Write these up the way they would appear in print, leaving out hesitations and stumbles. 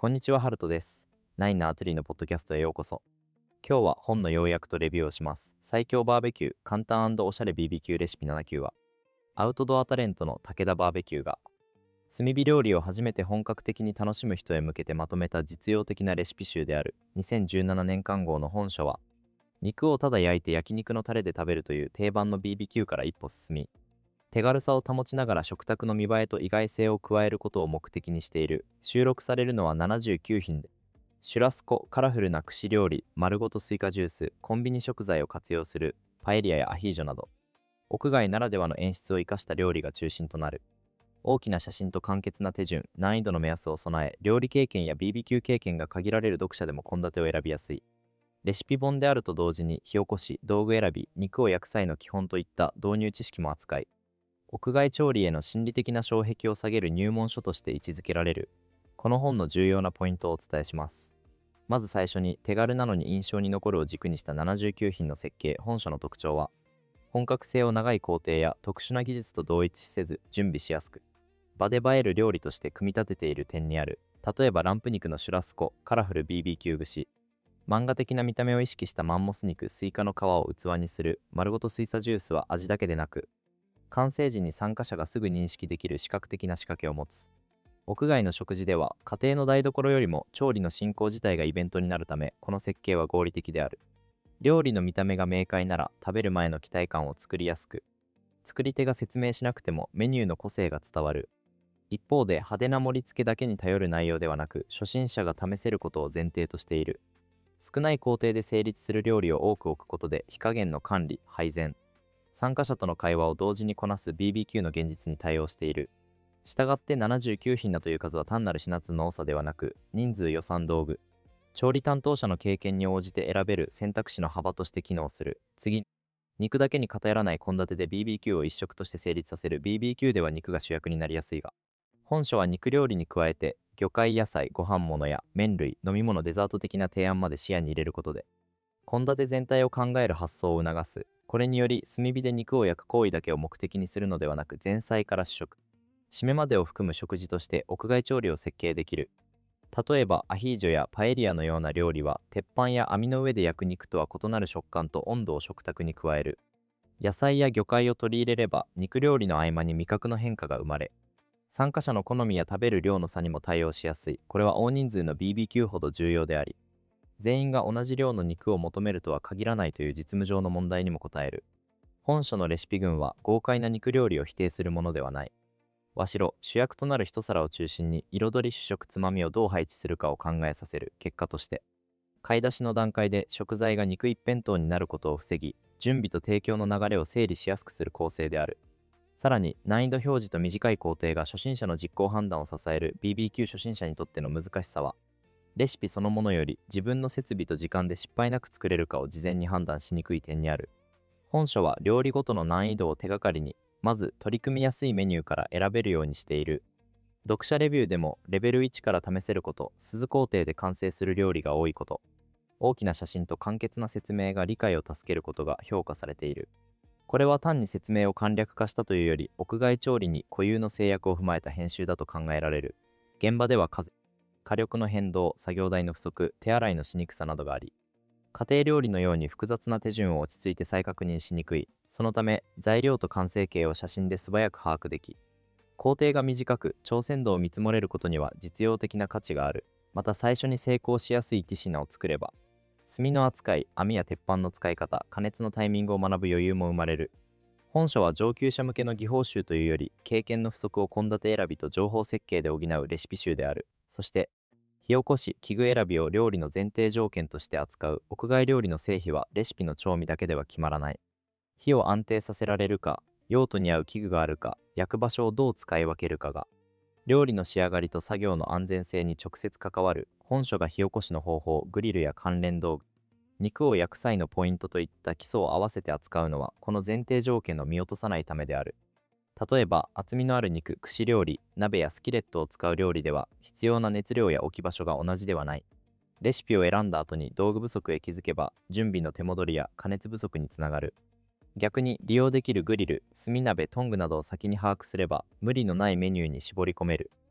こんにちは、ハルトです。ナインのアツリーのポッドキャストへようこそ。今日は本の要約とレビューをします。最強バーベキュー、簡単おしゃれ BBQ レシピ7級は、アウトドアタレントの武田バーベキューが、炭火料理を初めて本格的に楽しむ人へ向けてまとめた実用的なレシピ集である2017年刊号の本書は、肉をただ焼いて焼肉のタレで食べるという定番の BBQ から一歩進み、手軽さを保ちながら食卓の見栄えと意外性を加えることを目的にしている。収録されるのは79品で、シュラスコ、カラフルな串料理、丸ごとスイカジュース、コンビニ食材を活用するパエリアやアヒージョなど、屋外ならではの演出を生かした料理が中心となる。大きな写真と簡潔な手順、難易度の目安を備え、料理経験や BBQ 経験が限られる読者でも献立を選びやすい。レシピ本であると同時に、火起こし、道具選び、肉を焼く際の基本といった導入知識も扱い、屋外調理への心理的な障壁を下げる入門書として位置づけられる。この本の重要なポイントをお伝えします。まず最初に、手軽なのに印象に残るを軸にした79品の設計。本書の特徴は、本格性を長い工程や特殊な技術と同一視せず準備しやすく、場で映える料理として組み立てている点にある。例えばランプ肉のシュラスコ、カラフル BBQ 串、漫画的な見た目を意識したマンモス肉、スイカの皮を器にする丸ごとスイサジュースは味だけでなく、完成時に参加者がすぐ認識できる視覚的な仕掛けを持つ。屋外の食事では家庭の台所よりも調理の進行自体がイベントになるため、この設計は合理的である。料理の見た目が明快なら食べる前の期待感を作りやすく、作り手が説明しなくてもメニューの個性が伝わる。一方で派手な盛り付けだけに頼る内容ではなく、初心者が試せることを前提としている。少ない工程で成立する料理を多く置くことで火加減の管理、配膳、参加者との会話を同時にこなす BBQ の現実に対応している。したがって79品だという数は単なる品数の多さではなく、人数、予算、道具、調理担当者の経験に応じて選べる選択肢の幅として機能する。次、肉だけに偏らない献立で BBQ を一食として成立させる。 BBQ では肉が主役になりやすいが、本書は肉料理に加えて魚介、野菜、ご飯物や麺類、飲み物、デザート的な提案まで視野に入れることで、献立全体を考える発想を促す。これにより、炭火で肉を焼く行為だけを目的にするのではなく、前菜から主食、締めまでを含む食事として屋外調理を設計できる。例えば、アヒージョやパエリアのような料理は、鉄板や網の上で焼く肉とは異なる食感と温度を食卓に加える。野菜や魚介を取り入れれば、肉料理の合間に味覚の変化が生まれ、参加者の好みや食べる量の差にも対応しやすい。これは大人数の BBQ ほど重要であり、全員が同じ量の肉を求めるとは限らないという実務上の問題にも応える。本書のレシピ群は豪快な肉料理を否定するものではない。和白、主役となる一皿を中心に彩り、主食、つまみをどう配置するかを考えさせる。結果として、買い出しの段階で食材が肉一辺倒になることを防ぎ、準備と提供の流れを整理しやすくする構成である。さらに、難易度表示と短い工程が初心者の実行判断を支える。 BBQ 初心者にとっての難しさは、レシピそのものより自分の設備と時間で失敗なく作れるかを事前に判断しにくい点にある。本書は料理ごとの難易度を手がかりに、まず取り組みやすいメニューから選べるようにしている。読者レビューでもレベル1から試せること、鈴工程で完成する料理が多いこと、大きな写真と簡潔な説明が理解を助けることが評価されている。これは単に説明を簡略化したというより、屋外調理に固有の制約を踏まえた編集だと考えられる。現場では風、火力の変動、作業台の不足、手洗いのしにくさなどがあり、家庭料理のように複雑な手順を落ち着いて再確認しにくい。そのため、材料と完成形を写真で素早く把握でき、工程が短く、挑戦度を見積もれることには実用的な価値がある。また最初に成功しやすい一品を作れば、炭の扱い、網や鉄板の使い方、加熱のタイミングを学ぶ余裕も生まれる。本書は上級者向けの技法集というより、経験の不足を献立選びと情報設計で補うレシピ集である。そして、火起こし、器具選びを料理の前提条件として扱う。屋外料理の成否はレシピの調味だけでは決まらない。火を安定させられるか、用途に合う器具があるか、焼く場所をどう使い分けるかが、料理の仕上がりと作業の安全性に直接関わる。本書が火起こしの方法、グリルや関連道具、肉を焼く際のポイントといった基礎を合わせて扱うのは、この前提条件の見落とさないためである。例えば、厚みのある肉、串料理、鍋やスキレットを使う料理では、必要な熱量や置き場所が同じではない。レシピを選んだ後に道具不足へ気づけば、準備の手戻りや加熱不足につながる。逆に、利用できるグリル、炭鍋、トングなどを先に把握すれば、無理のないメニューに絞り込める。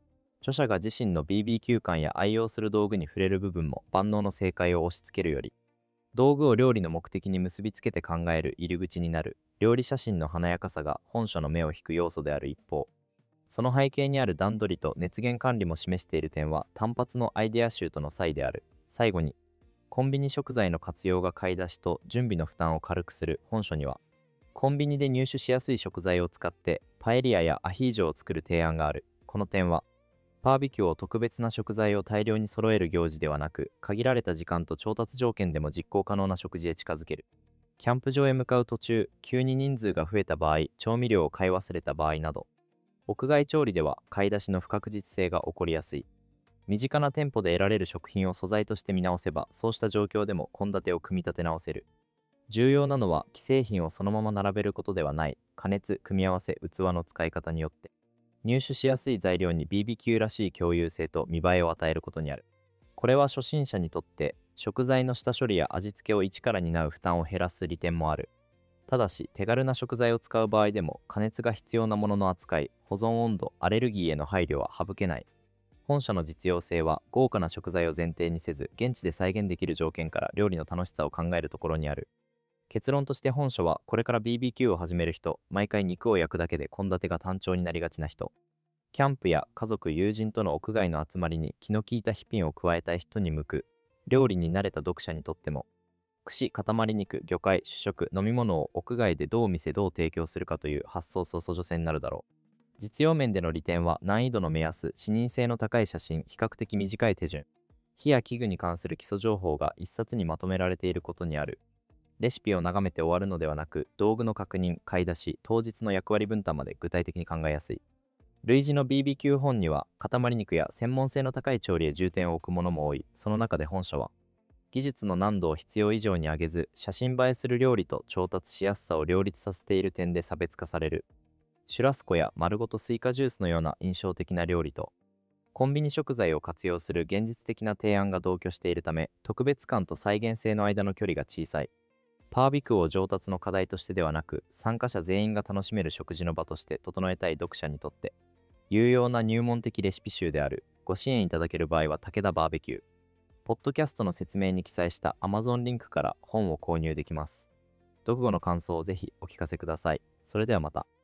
著者が自身の BBQ 感や愛用する道具に触れる部分も万能の正解を押し付けるより、道具を料理の目的に結びつけて考える入り口になる料理写真の華やかさが本書の目を引く要素である一方、その背景にある段取りと熱源管理も示している点は単発のアイデア集との差異である。最後に、コンビニ食材の活用が買い出しと準備の負担を軽くする本書には、コンビニで入手しやすい食材を使ってパエリアやアヒージョを作る提案がある。この点は、バーベキューを特別な食材を大量に揃える行事ではなく、限られた時間と調達条件でも実行可能な食事へ近づける。キャンプ場へ向かう途中、急に人数が増えた場合、調味料を買い忘れた場合など、屋外調理では買い出しの不確実性が起こりやすい。身近な店舗で得られる食品を素材として見直せば、そうした状況でも献立を組み立て直せる。重要なのは、既製品をそのまま並べることではない、加熱、組み合わせ、器の使い方によって、入手しやすい材料に BBQ らしい共有性と見栄えを与えることにある。これは初心者にとって、食材の下処理や味付けを一から担う負担を減らす利点もある。ただし、手軽な食材を使う場合でも、加熱が必要なものの扱い、保存温度、アレルギーへの配慮は省けない。本書の実用性は、豪華な食材を前提にせず、現地で再現できる条件から料理の楽しさを考えるところにある。結論として本書は、これから BBQ を始める人、毎回肉を焼くだけで献立が単調になりがちな人、キャンプや家族、友人との屋外の集まりに気の利いた一品を加えたい人に向く、料理に慣れた読者にとっても、串、塊肉、魚介、主食、飲み物を屋外でどう見せどう提供するかという発想と助成になるだろう。実用面での利点は難易度の目安、視認性の高い写真、比較的短い手順、火や器具に関する基礎情報が一冊にまとめられていることにある。レシピを眺めて終わるのではなく、道具の確認、買い出し、当日の役割分担まで具体的に考えやすい。類似の BBQ 本には、塊肉や専門性の高い調理へ重点を置くものも多い。その中で本書は、技術の難度を必要以上に上げず、写真映えする料理と調達しやすさを両立させている点で差別化される。シュラスコや丸ごとスイカジュースのような印象的な料理と、コンビニ食材を活用する現実的な提案が同居しているため、特別感と再現性の間の距離が小さい。パービクを上達の課題としてではなく、参加者全員が楽しめる食事の場として整えたい読者にとって、有用な入門的レシピ集である。ご支援いただける場合は武田バーベキュー。ポッドキャストの説明に記載した Amazon リンクから本を購入できます。読後の感想をぜひお聞かせください。それではまた。